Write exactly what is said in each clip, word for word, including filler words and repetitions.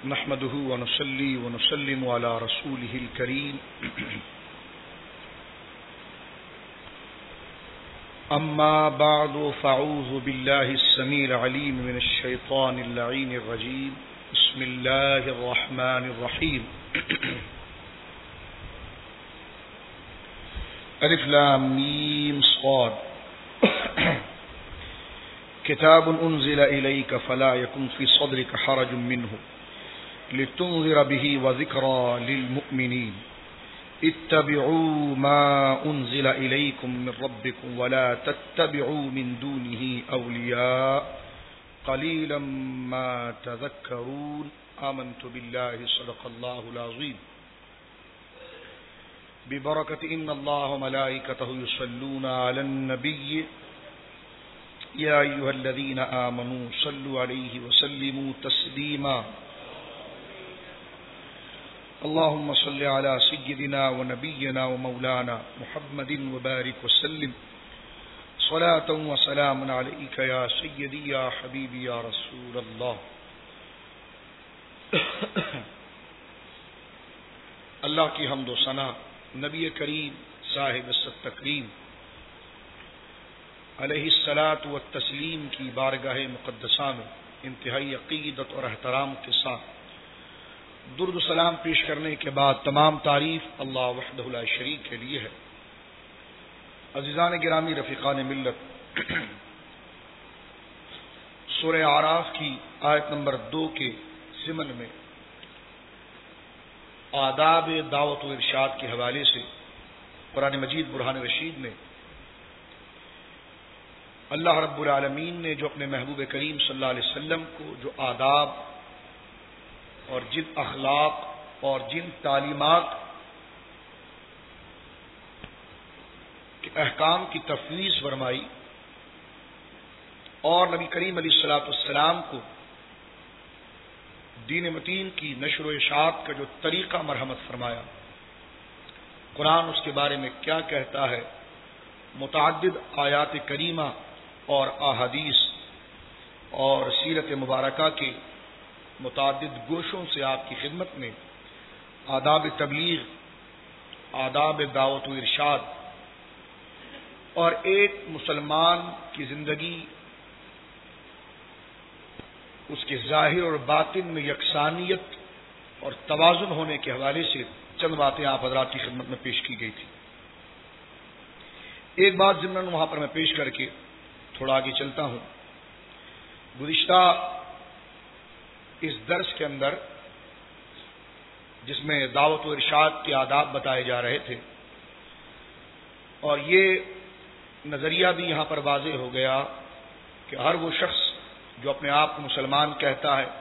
نحمده ونصلي ونسلم على رسوله الكريم أما بعد فأعوذ بالله السميع العليم من الشيطان اللعين الرجيم بسم الله الرحمن الرحيم ألف لام ميم صاد كتاب أنزل إليك فلا يكن في صدرك حرج منه لتنذر به وذكرى للمؤمنين اتبعوا ما أنزل إليكم من ربكم ولا تتبعوا من دونه أولياء قليلا ما تذكرون آمنت بالله صدق الله العظيم ببركة إن الله وملائكته يصلون على النبي يا أيها الذين آمنوا صلوا عليه وسلموا تسليما اللهم صل على سيدنا ونبينا ومولانا محمد وبارك وسلم صلاة وسلام عليك يا سيدي يا حبيبي يا رسول الله. اللہ کی حمد و ثنا نبی کریم صاحب الصدق تکریم علیہ الصلاۃ والتسلیم کی بارگاہ مقدسہ میں انتہائی عقیدت اور احترام کے ساتھ درود و سلام پیش کرنے کے بعد تمام تعریف اللہ وحدہ لا شریک کے لیے ہے. عزیزان گرامی رفیقان ملت، سورہ اعراف کی آیت نمبر دو کے ضمن میں آداب دعوت و ارشاد کے حوالے سے قرآن مجید برہان رشید میں اللہ رب العالمین نے جو اپنے محبوب کریم صلی اللہ علیہ وسلم کو جو آداب اور جن اخلاق اور جن تعلیمات کے احکام کی تفویض فرمائی اور نبی کریم علیہ الصلوۃ والسلام کو دین متین کی نشر و اشاعت کا جو طریقہ مرحمت فرمایا، قرآن اس کے بارے میں کیا کہتا ہے، متعدد آیات کریمہ اور احادیث اور سیرت مبارکہ کے متعدد گوشوں سے آپ کی خدمت میں آداب تبلیغ، آداب دعوت و ارشاد اور ایک مسلمان کی زندگی اس کے ظاہر اور باطن میں یکسانیت اور توازن ہونے کے حوالے سے چند باتیں آپ حضرات کی خدمت میں پیش کی گئی تھی. ایک بات ضمن وہاں پر میں پیش کر کے تھوڑا آگے چلتا ہوں. گزشتہ اس درس کے اندر جس میں دعوت و ارشاد کے آداب بتائے جا رہے تھے اور یہ نظریہ بھی یہاں پر واضح ہو گیا کہ ہر وہ شخص جو اپنے آپ کو مسلمان کہتا ہے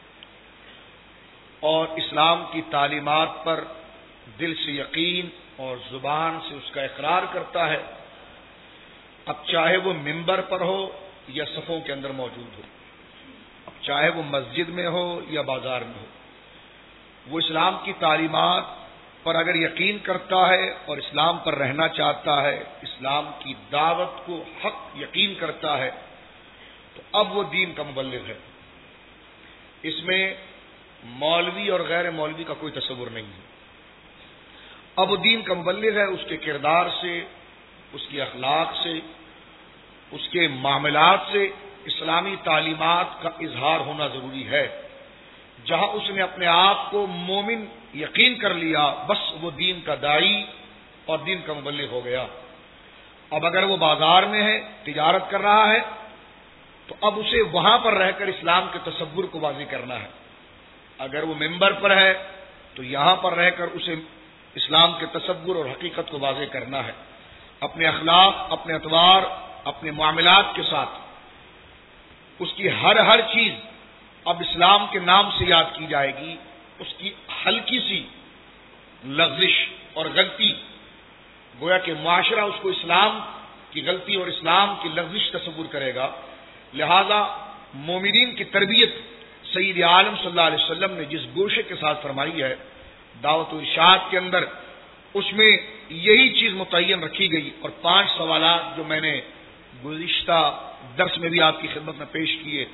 اور اسلام کی تعلیمات پر دل سے یقین اور زبان سے اس کا اقرار کرتا ہے، اب چاہے وہ ممبر پر ہو یا صفوں کے اندر موجود ہو، اب چاہے وہ مسجد میں ہو یا بازار میں ہو، وہ اسلام کی تعلیمات پر اگر یقین کرتا ہے اور اسلام پر رہنا چاہتا ہے، اسلام کی دعوت کو حق یقین کرتا ہے، تو اب وہ دین کا مبلغ ہے. اس میں مولوی اور غیر مولوی کا کوئی تصور نہیں ہے. اب وہ دین کا مبلغ ہے، اس کے کردار سے، اس کی اخلاق سے، اس کے معاملات سے اسلامی تعلیمات کا اظہار ہونا ضروری ہے. جہاں اس نے اپنے آپ کو مومن یقین کر لیا، بس وہ دین کا داعی اور دین کا مبلغ ہو گیا. اب اگر وہ بازار میں ہے، تجارت کر رہا ہے، تو اب اسے وہاں پر رہ کر اسلام کے تصور کو واضح کرنا ہے. اگر وہ ممبر پر ہے تو یہاں پر رہ کر اسے اسلام کے تصور اور حقیقت کو واضح کرنا ہے. اپنے اخلاق، اپنے اطوار، اپنے معاملات کے ساتھ اس کی ہر ہر چیز اب اسلام کے نام سے یاد کی جائے گی. اس کی ہلکی سی لغزش اور غلطی گویا کہ معاشرہ اس کو اسلام کی غلطی اور اسلام کی لغزش تصور کرے گا. لہذا مومنین کی تربیت سید عالم صلی اللہ علیہ وسلم نے جس گوشے کے ساتھ فرمائی ہے دعوت و ارشاد کے اندر، اس میں یہی چیز متعین رکھی گئی. اور پانچ سوالات جو میں نے گزشتہ درس میں بھی آپ کی خدمت میں پیش کیے،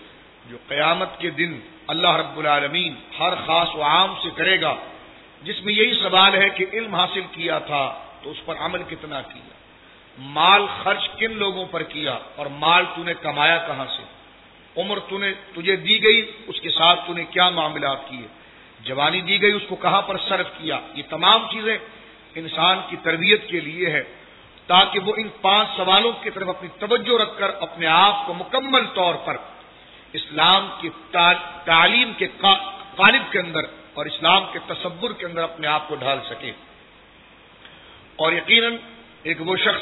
جو قیامت کے دن اللہ رب العالمین ہر خاص و عام سے کرے گا، جس میں یہی سوال ہے کہ علم حاصل کیا تھا تو اس پر عمل کتنا کیا، مال خرچ کن لوگوں پر کیا، اور مال تو نے کمایا کہاں سے، عمر تو نے تجھے دی گئی اس کے ساتھ تو نے کیا معاملات کیے، جوانی دی گئی اس کو کہاں پر صرف کیا۔ یہ تمام چیزیں انسان کی تربیت کے لیے ہے تاکہ وہ ان پانچ سوالوں کی طرف اپنی توجہ رکھ کر اپنے آپ کو مکمل طور پر اسلام کی تعلیم کے قالب کے اندر اور اسلام کے تصور کے اندر اپنے آپ کو ڈھال سکے۔ اور یقیناً ایک وہ شخص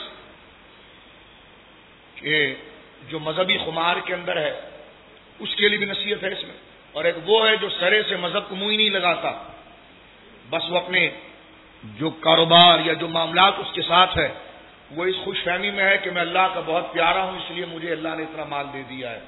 کہ جو مذہبی خمار کے اندر ہے اس کے لیے بھی نصیحت ہے اس میں، اور ایک وہ ہے جو سرے سے مذہب کو منہ ہی نہیں لگاتا، بس وہ اپنے جو کاروبار یا جو معاملات اس کے ساتھ ہے وہ اس خوش فہمی میں ہے کہ میں اللہ کا بہت پیارا ہوں اس لیے مجھے اللہ نے اتنا مال دے دیا ہے،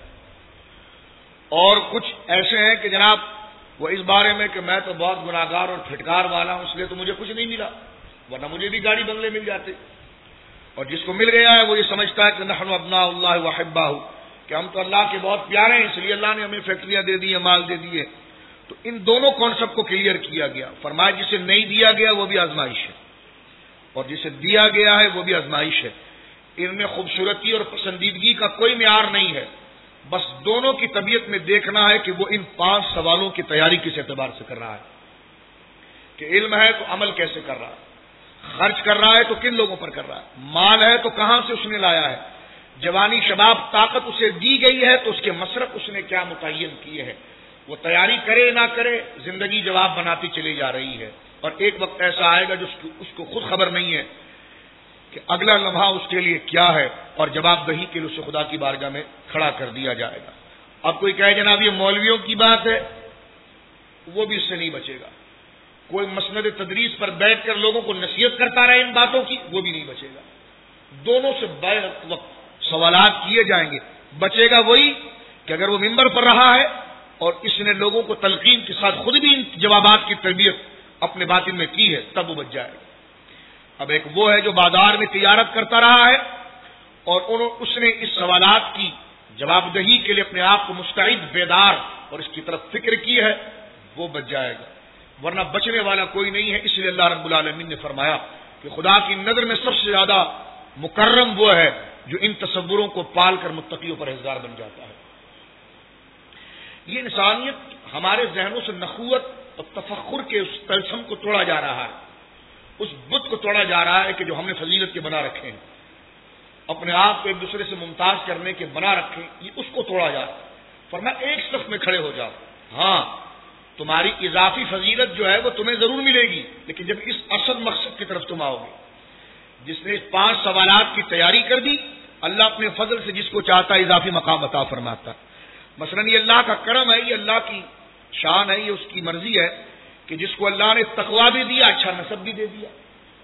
اور کچھ ایسے ہیں کہ جناب وہ اس بارے میں کہ میں تو بہت گناہگار اور پھٹکار والا ہوں اس لیے تو مجھے کچھ نہیں ملا، ورنہ مجھے بھی گاڑی بنگلے مل جاتے، اور جس کو مل گیا ہے وہ یہ سمجھتا ہے کہ نحن ابناء اللہ وحباہ، کہ ہم تو اللہ کے بہت پیارے ہیں اس لیے اللہ نے ہمیں فیکٹریاں دے دی ہیں، مال دے دیے۔ تو ان دونوں کانسیپٹ کو کلیئر کیا گیا، فرمایا جسے نہیں دیا گیا وہ بھی آزمائش ہے اور جسے دیا گیا ہے وہ بھی آزمائش ہے، ان میں خوبصورتی اور پسندیدگی کا کوئی معیار نہیں ہے، بس دونوں کی طبیعت میں دیکھنا ہے کہ وہ ان پانچ سوالوں کی تیاری کس اعتبار سے کر رہا ہے، کہ علم ہے تو عمل کیسے کر رہا ہے، خرچ کر رہا ہے تو کن لوگوں پر کر رہا ہے، مال ہے تو کہاں سے اس نے لایا ہے، جوانی شباب طاقت اسے دی گئی ہے تو اس کے مصرف اس نے کیا متعین کیے ہیں، وہ تیاری کرے نہ کرے زندگی جواب بناتی چلی جا رہی ہے، اور ایک وقت ایسا آئے گا جو اس کو خود خبر نہیں ہے کہ اگلا لمحہ اس کے لیے کیا ہے، اور جواب دہی کے لیے اسے خدا کی بارگاہ میں کھڑا کر دیا جائے گا۔ اب کوئی کہے جناب یہ مولویوں کی بات ہے، وہ بھی اس سے نہیں بچے گا، کوئی مسند تدریس پر بیٹھ کر لوگوں کو نصیحت کرتا رہے ان باتوں کی، وہ بھی نہیں بچے گا، دونوں سے بیک وقت سوالات کیے جائیں گے، بچے گا وہی کہ اگر وہ ممبر پر رہا ہے اور اس نے لوگوں کو تلقین کے ساتھ خود بھی ان جوابات کی تربیت اپنے باطن میں کی ہے تب وہ بچ جائے گا۔ اب ایک وہ ہے جو بازار میں تجارت کرتا رہا ہے اور اس نے اس سوالات کی جواب دہی کے لیے اپنے آپ کو مستعد بیدار اور اس کی طرف فکر کی ہے، وہ بچ جائے گا، ورنہ بچنے والا کوئی نہیں ہے۔ اس لیے اللہ رب العالمین نے فرمایا کہ خدا کی نظر میں سب سے زیادہ مکرم وہ ہے جو ان تصوروں کو پال کر متقیوں پر پرہیزگار بن جاتا ہے۔ یہ انسانیت ہمارے ذہنوں سے نخوت اور تفخر کے اس طلسم کو توڑا جا رہا ہے، اس بت کو توڑا جا رہا ہے کہ جو ہم نے فضیلت کے بنا رکھے ہیں، اپنے آپ کو ایک دوسرے سے ممتاز کرنے کے بنا رکھے، یہ اس کو توڑا جا رہا ہے۔ فرمایا ایک صف میں کھڑے ہو جاؤ، ہاں تمہاری اضافی فضیلت جو ہے وہ تمہیں ضرور ملے گی، لیکن جب اس اصل مقصد کی طرف تم آؤ گے، جس نے اس پانچ سوالات کی تیاری کر دی، اللہ اپنے فضل سے جس کو چاہتا ہے اضافی مقام عطا فرماتا ہے۔ مثلاً یہ اللہ کا کرم ہے، یہ اللہ کی شان ہے، یہ اس کی مرضی ہے کہ جس کو اللہ نے تقویٰ بھی دیا اچھا نسب بھی دے دیا،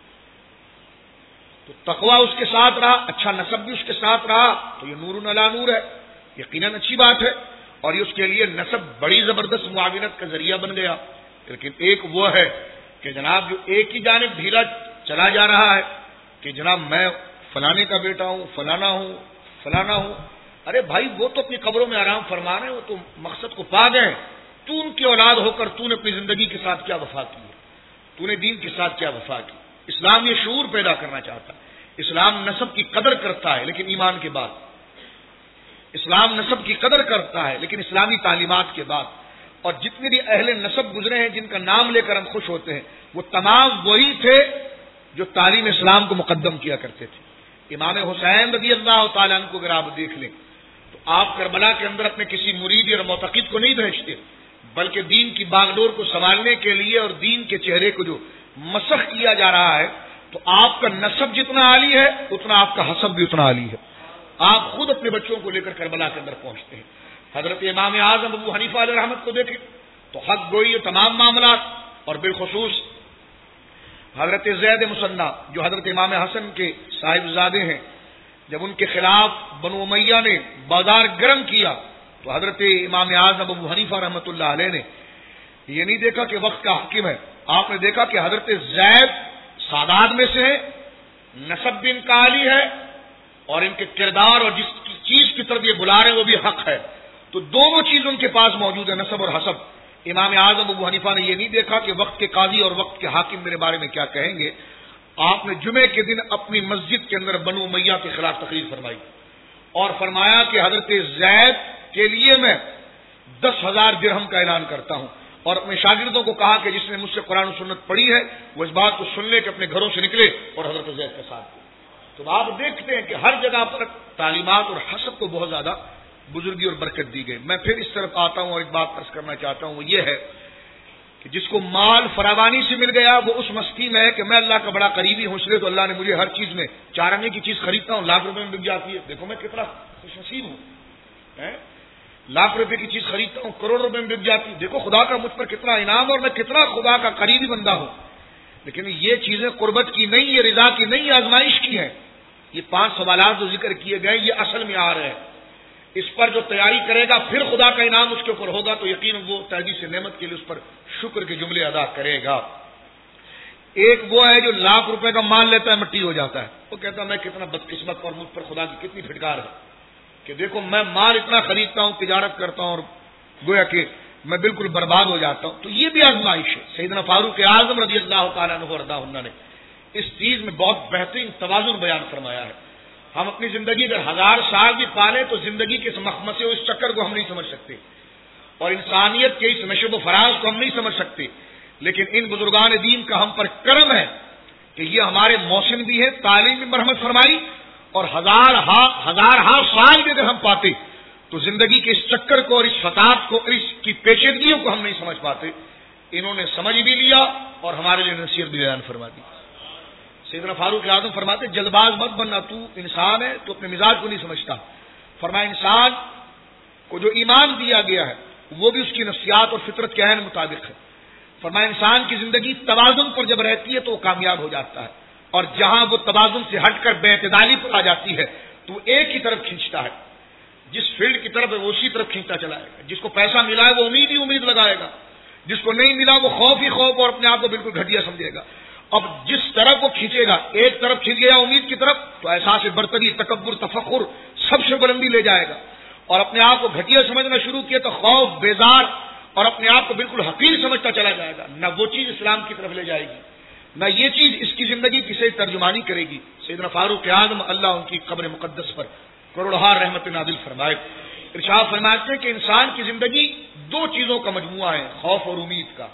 تو تقویٰ اس کے ساتھ رہا، اچھا نسب بھی اس کے ساتھ رہا، تو یہ نور علی نور ہے، یقیناً اچھی بات ہے، اور یہ اس کے لیے نسب بڑی زبردست معاونت کا ذریعہ بن گیا۔ لیکن ایک وہ ہے کہ جناب جو ایک ہی جانب ڈھیلا چلا جا رہا ہے کہ جناب میں فلانے کا بیٹا ہوں، فلانا ہوں، فلانا ہوں، ارے بھائی وہ تو اپنی قبروں میں آرام فرما رہے ہیں، وہ تو مقصد کو پا گئے، تو ان کی اولاد ہو کر تو نے اپنی زندگی کے ساتھ کیا وفا کی ہے، تو نے دین کے ساتھ کیا وفا کی۔ اسلام یہ شعور پیدا کرنا چاہتا ہے، اسلام نسب کی قدر کرتا ہے لیکن ایمان کے بعد، اسلام نسب کی قدر کرتا ہے لیکن اسلامی تعلیمات کے بعد، اور جتنے بھی اہل نسب گزرے ہیں جن کا نام لے کر ہم خوش ہوتے ہیں وہ تمام وہی تھے جو تعلیم اسلام کو مقدم کیا کرتے تھے۔ امام حسین رضی اللہ تعالیٰ عنہ کو اگر آپ دیکھ لیں تو آپ کربلا کے اندر اپنے کسی مرید اور معتقد کو نہیں بھیجتے، بلکہ دین کی باغڈور کو سنبھالنے کے لیے اور دین کے چہرے کو جو مسخ کیا جا رہا ہے، تو آپ کا نسب جتنا عالی ہے اتنا آپ کا حسب بھی اتنا عالی ہے۔ آپ خود اپنے بچوں کو لے کر کربلا کے اندر پہنچتے ہیں۔ حضرت امام اعظم ابو حنیفہ علیہ رحمت کو دیکھیں تو حق گوئی تمام معاملات، اور بالخصوص حضرت زید مصنع جو حضرت امام حسن کے صاحبزادے ہیں، جب ان کے خلاف بنو امیہ نے بازار گرم کیا تو حضرت امام اعظم ابو حنیفہ رحمۃ اللہ علیہ نے یہ نہیں دیکھا کہ وقت کا حاکم ہے، آپ نے دیکھا کہ حضرت زید سادات میں سے ہے، نسب بھی ان کا عالی ہے، اور ان کے کردار اور جس چیز کی طرف یہ بلا رہے ہیں وہ بھی حق ہے، تو دونوں چیز ان کے پاس موجود ہے، نسب اور حسب۔ امام اعظم ابو حنیفہ نے یہ نہیں دیکھا کہ وقت کے قاضی اور وقت کے حاکم میرے بارے میں کیا کہیں گے، آپ نے جمعے کے دن اپنی مسجد کے اندر بنو امیہ کے خلاف تقریر فرمائی اور فرمایا کہ حضرت زید کے لیے میں دس ہزار درہم کا اعلان کرتا ہوں، اور اپنے شاگردوں کو کہا کہ جس نے مجھ سے قرآن و سنت پڑھی ہے وہ اس بات کو سن لے کہ اپنے گھروں سے نکلے اور حضرت زید کے ساتھ۔ تو آپ دیکھتے ہیں کہ ہر جگہ پر تعلیمات اور حسب کو بہت زیادہ بزرگی اور برکت دی گئی۔ میں پھر اس طرف آتا ہوں اور ایک بات عرض کرنا چاہتا ہوں، وہ یہ ہے کہ جس کو مال فراوانی سے مل گیا وہ اس مستی میں ہے کہ میں اللہ کا بڑا قریبی ہوں، اس لیے تو اللہ نے مجھے ہر چیز میں، چار آنے کی چیز خریدتا ہوں لاکھ روپے میں بک جاتی ہے، دیکھو میں کتنا خوش نصیب ہوں، لاکھ روپے کی چیز خریدتا ہوں کروڑ روپے میں بک جاتی ہے، دیکھو خدا کا مجھ پر کتنا انعام اور میں کتنا خدا کا قریبی بندہ ہوں۔ لیکن یہ چیزیں قربت کی نہیں، یہ رضا کی نہیں، یہ آزمائش کی ہیں۔ یہ پانچ سوالات جو ذکر کیے گئے یہ اصل میں آ رہے ہیں، اس پر جو تیاری کرے گا پھر خدا کا انعام اس کے اوپر ہوگا تو یقیناً وہ تحدیث نعمت کے لیے اس پر شکر کے جملے ادا کرے گا۔ ایک وہ ہے جو لاکھ روپے کا مال لیتا ہے مٹی ہو جاتا ہے، وہ کہتا ہے میں کتنا بدقسمت اور مجھ پر خدا کی کتنی پھٹکار ہے کہ دیکھو میں مال اتنا خریدتا ہوں، تجارت کرتا ہوں اور گویا کہ میں بالکل برباد ہو جاتا ہوں۔ تو یہ بھی آزمائش ہے۔ سیدنا فاروق اعظم رضی اللہ تعالیٰ عنہ وارضاہ عنہ نے اس چیز میں بہت بہترین توازن بیان فرمایا ہے۔ ہم اپنی زندگی اگر ہزار سال بھی پالیں تو زندگی کے اس مخمصے اور اس چکر کو ہم نہیں سمجھ سکتے، اور انسانیت کے اس نشب و فراز کو ہم نہیں سمجھ سکتے، لیکن ان بزرگان دین کا ہم پر کرم ہے کہ یہ ہمارے موسم بھی ہے، تعلیم بھی مرحمت فرمائی، اور ہزار ہا ہزار ہا سال بھی اگر ہم پاتے تو زندگی کے اس چکر کو اور اس فساد کو اور اس کی پیچیدگیوں کو ہم نہیں سمجھ پاتے۔ انہوں نے سمجھ بھی لیا اور ہمارے لیے نصیحت بھی بیان فرما دی۔ سیدنا فاروق اعظم فرماتے جلد باز مت بننا، تو انسان ہے تو اپنے مزاج کو نہیں سمجھتا۔ فرمایا انسان کو جو ایمان دیا گیا ہے وہ بھی اس کی نفسیات اور فطرت کے عین مطابق ہے۔ فرمایا انسان کی زندگی توازن پر جب رہتی ہے تو وہ کامیاب ہو جاتا ہے، اور جہاں وہ توازن سے ہٹ کر بے اعتدالی پر آ جاتی ہے تو ایک ہی طرف کھینچتا ہے، جس فیلڈ کی طرف ہے وہ اسی طرف کھینچتا چلا ہے گا۔ جس کو پیسہ ملا ہے وہ امید ہی امید لگائے گا، جس کو نہیں ملا وہ خوف ہی خوف اور اپنے آپ کو بالکل گھٹیا سمجھے گا۔ اب جس طرف وہ کھینچے گا، ایک طرف کھینچ گیا امید کی طرف تو احساس برتری، تکبر، تفخر سب سے بلندی لے جائے گا، اور اپنے آپ کو گھٹیا سمجھنا شروع کیا تو خوف، بیزار اور اپنے آپ کو بالکل حقیر سمجھتا چلا جائے گا۔ نہ وہ چیز اسلام کی طرف لے جائے گی، نہ یہ چیز اس کی زندگی کی صحیح ترجمانی کرے گی۔ سیدنا فاروق اعظم اللہ ان کی قبر مقدس پر کروڑہار رحمت نازل فرمائے۔ ارشاد فرماتے ہیں کہ انسان کی زندگی دو چیزوں کا مجموعہ ہے، خوف اور امید کا۔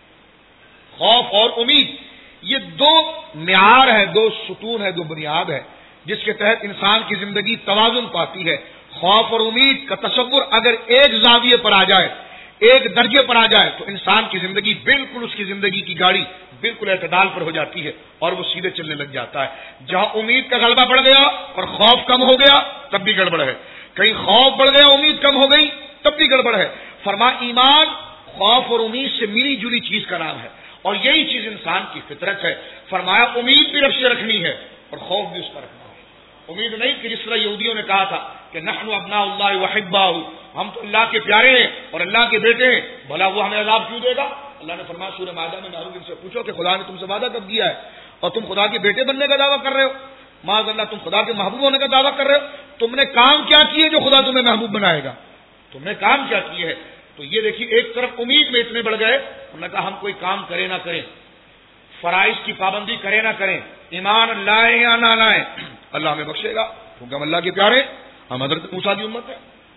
خوف اور امید یہ دو معیار ہے، دو ستون ہے، دو بنیاد ہے جس کے تحت انسان کی زندگی توازن پاتی ہے۔ خوف اور امید کا تصور اگر ایک زاویے پر آ جائے، ایک درجے پر آ جائے تو انسان کی زندگی بالکل، اس کی زندگی کی گاڑی بالکل اعتدال پر ہو جاتی ہے اور وہ سیدھے چلنے لگ جاتا ہے۔ جہاں امید کا غلبہ بڑھ گیا اور خوف کم ہو گیا تب بھی گڑبڑ ہے، کہیں خوف بڑھ گیا امید کم ہو گئی تب بھی گڑبڑ ہے۔ فرما ایمان خوف اور امید سے ملی جلی چیز کا نام ہے، اور یہی چیز انسان کی فطرت ہے۔ فرمایا امید بھی رب سے رکھنی ہے اور خوف بھی اس کا رکھنا ہے۔ امید نہیں کہ جس طرح یہودیوں نے کہا تھا کہ نحن ابناء اللہ وحباہ، ہم تو اللہ کے پیارے ہیں اور اللہ کے بیٹے ہیں، بھلا وہ ہمیں عذاب کیوں دے گا؟ اللہ نے فرمایا سورہ مائدہ میں محروم ان سے پوچھو کہ خدا نے تم سے وعدہ کب کیا ہے اور تم خدا کے بیٹے بننے کا دعویٰ کر رہے ہو؟ معاذ اللہ، تم خدا کے محبوب ہونے کا دعویٰ کر رہے ہو؟ تم نے کام کیا کیے جو خدا تمہیں محبوب بنائے گا؟ تم نے کام کیا کیے ہے؟ تو یہ دیکھیے ایک طرف امید میں اتنے بڑھ گئے، انہوں نے کہا ہم کوئی کام کرے نہ کریں، فرائض کی پابندی کرے نہ کریں، ایمان لائیں یا نہ لائیں، اللہ ہمیں بخشے گا کیونکہ ہم اللہ کے پیارے، ہم حضرت موسیٰ کی امت ہے،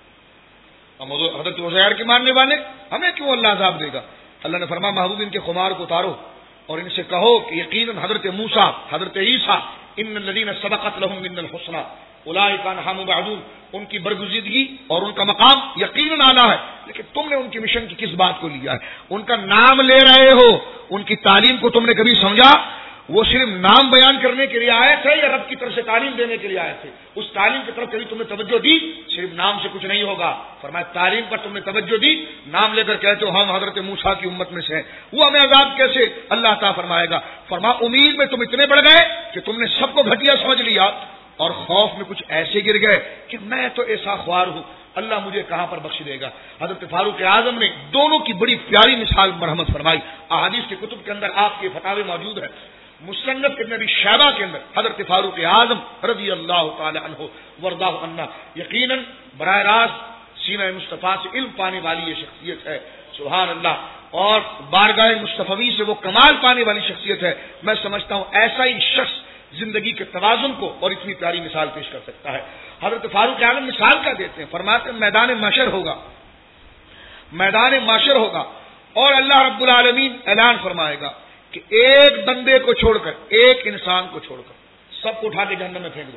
ہم حضرت عزیر کے ماننے والے، ہمیں کیوں اللہ عذاب دے گا؟ اللہ نے فرمایا محبوب ان کے خمار کو اتارو اور ان سے کہو کہ یقیناً حضرت موسیٰ، حضرت عیسیٰ، ان الذین سبقت لهم من الحسنى اولئک عنہم مبعدون، ان کی برگزیدگی اور ان کا مقام یقیناً اعلیٰ ہے، لیکن تم نے ان کی مشن کی کس بات کو لیا ہے؟ ان کا نام لے رہے ہو، ان کی تعلیم کو تم نے کبھی سمجھا؟ وہ صرف نام بیان کرنے کے لیے آئے تھے یا رب کی طرف سے تعلیم دینے کے لیے آئے تھے؟ اس تعلیم کی طرف کبھی تم نے توجہ دی؟ صرف نام سے کچھ نہیں ہوگا۔ فرمایا تعلیم پر تم نے توجہ دی، نام لے کر کہتے ہو ہم حضرت موسیٰ کی امت میں سے ہیں، وہ ہمیں عذاب کیسے اللہ تعالیٰ فرمائے گا؟ فرمایا امید میں تم اتنے بڑھ گئے کہ تم نے سب کو گھٹیا سمجھ لیا، اور خوف میں کچھ ایسے گر گئے کہ میں تو ایسا خوار ہوں، اللہ مجھے کہاں پر بخش دے گا؟ حضرت فاروق اعظم نے دونوں کی بڑی پیاری مثال مرحمت فرمائی۔ احادیث کے کتب کے اندر آپ کے فتاوے موجود ہیں، مصنف ابن ابی شیبہ کے اندر حضرت فاروق اعظم رضی اللہ تعالی عنہ وارضاہ عنہ یقیناً براہ راست سینہ مصطفیٰ سے علم پانے والی یہ شخصیت ہے. سبحان اللہ. اور بارگاہ مصطفی سے وہ کمال پانے والی شخصیت ہے. میں سمجھتا ہوں ایسا ہی شخص زندگی کے توازن کو اور اتنی پیاری مثال پیش کر سکتا ہے. حضرت فاروق اعظم مثال کیا دیتے ہیں؟ فرماتے ہیں میدان محشر ہوگا، میدان محشر ہوگا اور اللہ رب العالمین اعلان فرمائے گا کہ ایک بندے کو چھوڑ کر، ایک انسان کو چھوڑ کر سب کو اٹھا کے جہنم میں پھینک دو،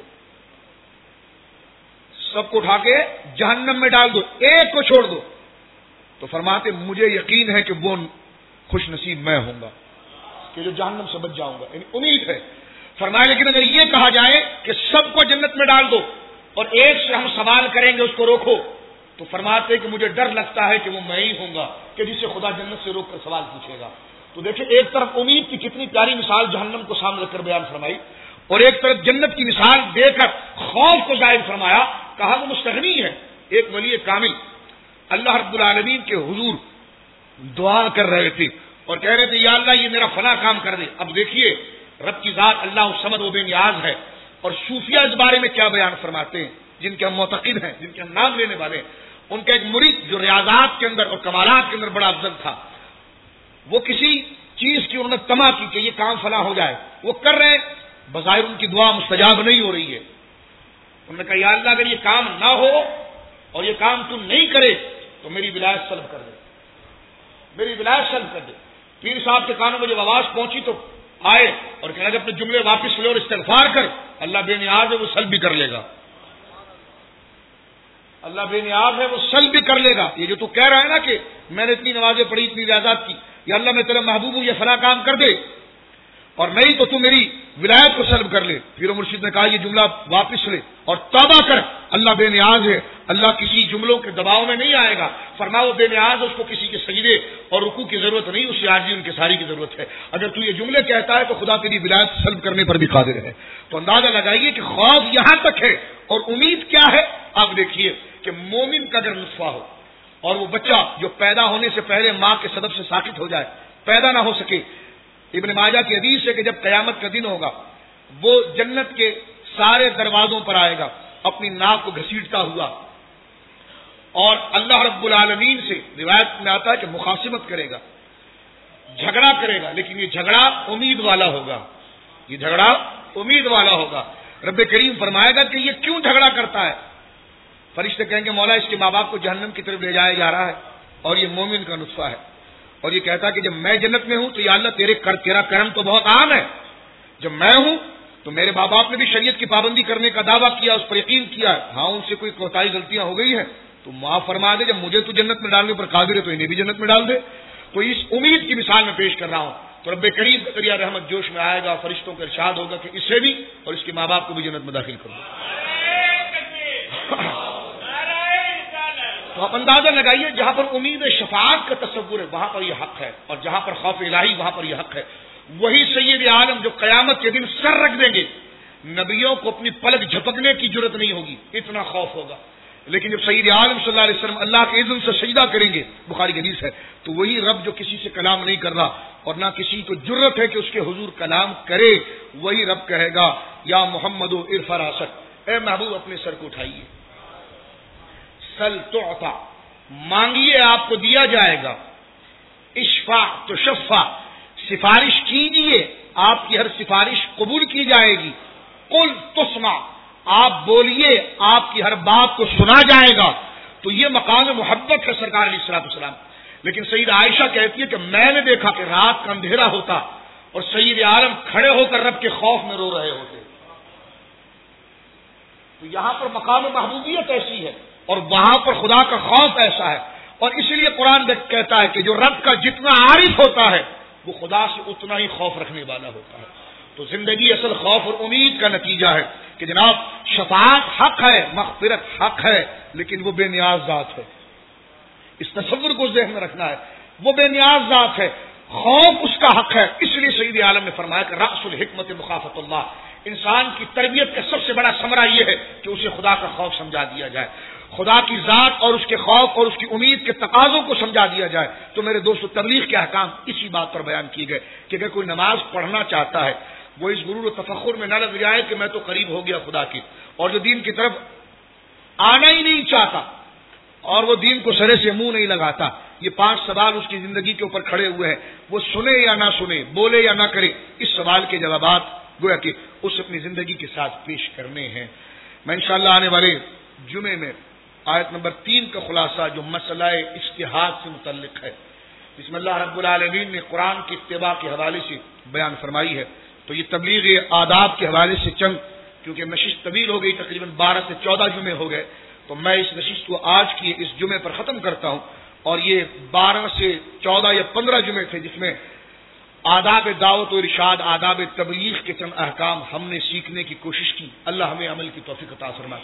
سب کو اٹھا کے جہنم میں ڈال دو، ایک کو چھوڑ دو. تو فرماتے مجھے یقین ہے کہ وہ خوش نصیب میں ہوں گا کہ جو جہنم سے بچ جاؤں گا، یعنی امید ہے. فرمایا لیکن اگر یہ کہا جائے کہ سب کو جنت میں ڈال دو اور ایک سے ہم سوال کریں گے اس کو روکو، تو فرماتے کہ مجھے ڈر لگتا ہے کہ وہ میں ہی ہوں گا کہ جس سے خدا جنت سے روک کر سوال پوچھے گا. تو دیکھیں ایک طرف امید کی کتنی پیاری مثال جہنم کو سامنے رکھ کر بیان فرمائی، اور ایک طرف جنت کی مثال دے کر خوف کو ظاہر فرمایا. کہا وہ مستغنی ہے. ایک ولی کامل اللہ رب العالمین کے حضور دعا کر رہے تھے اور کہہ رہے تھے یا اللہ یہ میرا فلاں کام کر دے. اب دیکھیے رب کی ذات اللہ الصمد و بے نیاز ہے، اور صوفیہ اس بارے میں کیا بیان فرماتے ہیں جن کے ہم معتقد ہیں، جن کے ہم نام لینے والے ہیں. ان کا ایک مرید جو ریاضات کے اندر اور کمالات کے اندر بڑا افضل تھا، وہ کسی چیز کی انہوں نے تما کی کہ یہ کام فلاں ہو جائے، وہ کر رہے ہیں، بظاہر ان کی دعا مستجاب نہیں ہو رہی ہے. انہوں نے کہا یا اللہ اگر یہ کام نہ ہو اور یہ کام تو نہیں کرے تو میری ولایت سلب کر دے، میری ولایت سلب کر دے. پیر صاحب کے کانوں میں جب آواز پہنچی تو آئے اور کہا کہ اپنے جملے واپس لے اور استغفار کر، اللہ بے نیاز ہے وہ سلب بھی کر لے گا، اللہ بے نیاز ہے وہ سلب بھی کر لے گا. یہ جو تو کہہ رہا ہے نا کہ میں نے اتنی نمازیں پڑھی، اتنی ریاضات کی، یا اللہ میں تیرا محبوب ہوں، یہ فلاں کام کر دے، اور نہیں تو تو میری ولایت کو سلب کر لے. پیر و مرشد نے کہا یہ جملہ واپس لے اور توبہ کر، اللہ بے نیاز ہے، اللہ کسی جملوں کے دباؤ میں نہیں آئے گا. فرمایا وہ بے نیاز ہے، اس کو کسی کے سجدے اور رکوع کی ضرورت نہیں، اسے عاجزی ان کے ساری کی ضرورت ہے. اگر تو یہ جملے کہتا ہے تو خدا تیری ولایت سلب کرنے پر بھی قادر ہے. تو اندازہ لگائیے کہ خوف یہاں تک ہے اور امید کیا ہے. آپ دیکھیے کہ مومن کا اگر نطفہ ہو اور وہ بچہ جو پیدا ہونے سے پہلے ماں کے صدف سے ساقط ہو جائے، پیدا نہ ہو سکے، ابن ماجہ کی حدیث ہے کہ جب قیامت کا دن ہوگا وہ جنت کے سارے دروازوں پر آئے گا اپنی ناک کو گھسیٹتا ہوا، اور اللہ رب العالمین سے روایت میں آتا ہے کہ مخاصمت کرے گا، جھگڑا کرے گا، لیکن یہ جھگڑا امید والا ہوگا، یہ جھگڑا امید والا ہوگا. رب کریم فرمائے گا کہ یہ کیوں جھگڑا کرتا ہے؟ فرشتے کہیں گے مولا اس کے ماں باپ کو جہنم کی طرف لے جایا جا رہا ہے اور یہ مومن کا نطفہ ہے، اور یہ کہتا ہے کہ جب میں جنت میں ہوں تو یا اللہ تیرے کر تیرا کرم تو بہت عام ہے، جب میں ہوں تو میرے ماں باپ نے بھی شریعت کی پابندی کرنے کا دعویٰ کیا، اس پر یقین کیا ہے، ہاں ان سے کوئی کوتاہی غلطیاں ہو گئی ہیں تو معاف فرما دے، جب مجھے تو جنت میں ڈالنے پر قادر ہے تو انہیں بھی جنت میں ڈال دے. تو اس امید کی مثال میں پیش کر رہا ہوں. تو رب کریم کا دریا رحمت جوش میں آئے گا، فرشتوں کا ارشاد ہوگا کہ اسے بھی اور اس کے ماں باپ کو بھی جنت میں داخل کر دو. تو آپ اندازہ لگائیے جہاں پر امید شفاعت کا تصور ہے وہاں پر یہ حق ہے، اور جہاں پر خوف الہی وہاں پر یہ حق ہے. وہی سید عالم جو قیامت کے دن سر رکھ دیں گے، نبیوں کو اپنی پلک جھپکنے کی ضرورت نہیں ہوگی، اتنا خوف ہوگا. لیکن جب سید عالم صلی اللہ علیہ وسلم اللہ کے اذن سے سجدہ کریں گے، بخاری کی حدیث ہے، تو وہی رب جو کسی سے کلام نہیں کر رہا اور نہ کسی کو جرت ہے کہ اس کے حضور کلام کرے، وہی رب کہے گا یا محمد ارفع راسک، اے محبوب اپنے سر کو اٹھائیے، سل تعطا، مانگیے آپ کو دیا جائے گا، اشفع تشفع، سفارش کیجیے آپ کی ہر سفارش قبول کی جائے گی، قل تسمع، آپ بولیے آپ کی ہر بات کو سنا جائے گا. تو یہ مقام محبت ہے سرکار علیہ الصلوۃ والسلام. لیکن سید عائشہ کہتی ہے کہ میں نے دیکھا کہ رات کا اندھیرا ہوتا اور سید عالم کھڑے ہو کر رب کے خوف میں رو رہے ہوتے. تو یہاں پر مقام محبوبیت ایسی ہے اور وہاں پر خدا کا خوف ایسا ہے، اور اس لیے قرآن کہتا ہے کہ جو رب کا جتنا عارف ہوتا ہے وہ خدا سے اتنا ہی خوف رکھنے والا ہوتا ہے. تو زندگی اصل خوف اور امید کا نتیجہ ہے کہ جناب شفاعت حق ہے، مغفرت حق ہے، لیکن وہ بے نیاز ذات ہے. اس تصور کو ذہن میں رکھنا ہے، وہ بے نیاز ذات ہے، خوف اس کا حق ہے. اس لیے سید عالم نے فرمایا کہ رأس الحکمت مخافت اللہ، انسان کی تربیت کا سب سے بڑا ثمرہ یہ ہے کہ اسے خدا کا خوف سمجھا دیا جائے، خدا کی ذات اور اس کے خوف اور اس کی امید کے تقاضوں کو سمجھا دیا جائے. تو میرے دوستو تبلیغ کے احکام اسی بات پر بیان کیے گئے کہ اگر کوئی نماز پڑھنا چاہتا ہے وہ اس غرور و تفخر میں نہ لگ جائے کہ میں تو قریب ہو گیا خدا کی، اور جو دین کی طرف آنا ہی نہیں چاہتا اور وہ دین کو سرے سے منہ نہیں لگاتا. یہ پانچ سوال اس کی زندگی کے اوپر کھڑے ہوئے ہیں. وہ سنے یا نہ سنے, بولے یا نہ کرے, اس سوال کے جوابات گویا کہ اس اپنی زندگی کے ساتھ پیش کرنے ہیں. میں انشاءاللہ آنے والے جمعے میں آیت نمبر تین کا خلاصہ جو مسئلہ اجتہاد سے متعلق ہے, بسم اللہ رب العالمین نے قرآن کی اتباع کے حوالے سے بیان فرمائی ہے. تو یہ تبلیغ آداب کے حوالے سے چند, کیونکہ نشست طویل ہو گئی, تقریباً بارہ سے چودہ جمعے ہو گئے, تو میں اس نشست کو آج کی اس جمعے پر ختم کرتا ہوں. اور یہ بارہ سے چودہ یا پندرہ جمعے تھے جس میں آداب دعوت و ارشاد, آداب تبلیغ کے چند احکام ہم نے سیکھنے کی کوشش کی. اللہ ہمیں عمل کی توفیق عطا فرمائے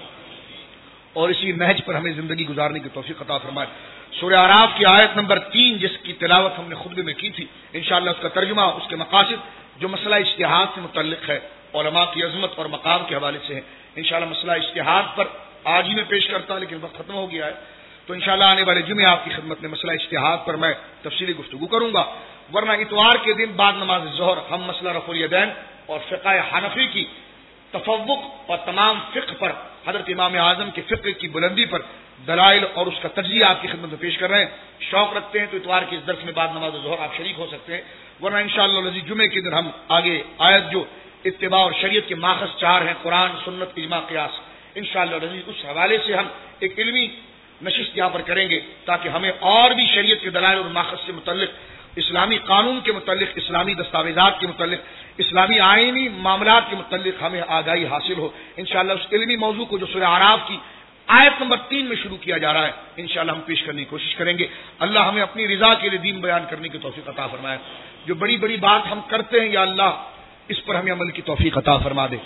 اور اسی نہج پر ہمیں زندگی گزارنے کی توفیق عطا فرمائے. سورہ اعراف کی آیت نمبر تین جس کی تلاوت ہم نے خطبے میں کی تھی, انشاءاللہ اس کا ترجمہ, اس کے مقاصد جو مسئلہ اجتہاد سے متعلق ہے, علماء کی عظمت اور مقام کے حوالے سے ہے. انشاءاللہ مسئلہ اجتہاد پر آج ہی میں پیش کرتا ہوں, لیکن وقت ختم ہو گیا ہے, تو انشاءاللہ آنے والے جمعے آپ کی خدمت میں مسئلہ اجتہاد پر میں تفصیلی گفتگو کروں گا. ورنہ اتوار کے دن بعد نماز ظہر ہم مسئلہ رفع الیدین اور فقہ حنفی کی تفوق اور تمام فقہ پر, حضرت امام اعظم کے فقہ کی بلندی پر دلائل اور اس کا تجزیہ آپ کی خدمت میں پیش کر رہے ہیں. شوق رکھتے ہیں تو اتوار کے اس درس میں بعد نماز ظہر آپ شریک ہو سکتے ہیں. ورنہ انشاءاللہ العزیز جمعے کے دن ہم آگے آیت جو اتباع اور شریعت کے ماخذ چار ہیں, قرآن, سنت, اجماع, قیاس, انشاءاللہ العزیز اس حوالے سے ہم ایک علمی نشست یہاں پر کریں گے تاکہ ہمیں اور بھی شریعت کے دلائل اور ماخذ سے متعلق, اسلامی قانون کے متعلق, اسلامی دستاویزات کے متعلق, اسلامی آئینی معاملات کے متعلق ہمیں آگاہی حاصل ہو. انشاءاللہ اس علمی موضوع کو جو سورہ اعراف کی آیت نمبر تین میں شروع کیا جا رہا ہے انشاءاللہ ہم پیش کرنے کی کوشش کریں گے. اللہ ہمیں اپنی رضا کے لیے دین بیان کرنے کی توفیق عطا فرمائے. جو بڑی بڑی بات ہم کرتے ہیں یا اللہ اس پر ہمیں عمل کی توفیق عطا فرما دے.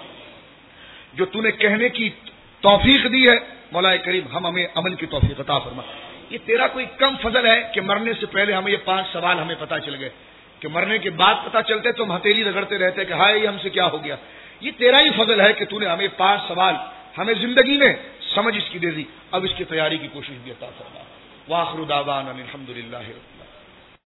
جو تو نے کہنے کی توفیق دی ہے مولا کریم ہم ہمیں عمل کی توفیق عطا فرما. یہ تیرا کوئی کم فضل ہے کہ مرنے سے پہلے ہمیں یہ پانچ سوال ہمیں پتہ چل گئے, کہ مرنے کے بعد پتہ چلتے تو ہم ہتھیلی رگڑتے رہتے کہ ہائے یہ ہم سے کیا ہو گیا. یہ تیرا ہی فضل ہے کہ تو نے ہمیں پانچ سوال ہمیں زندگی میں سمجھ اس کی دے دی. اب اس کی تیاری کی کوشش بھی عطا فرما. واخر دعوانا الحمدللہ.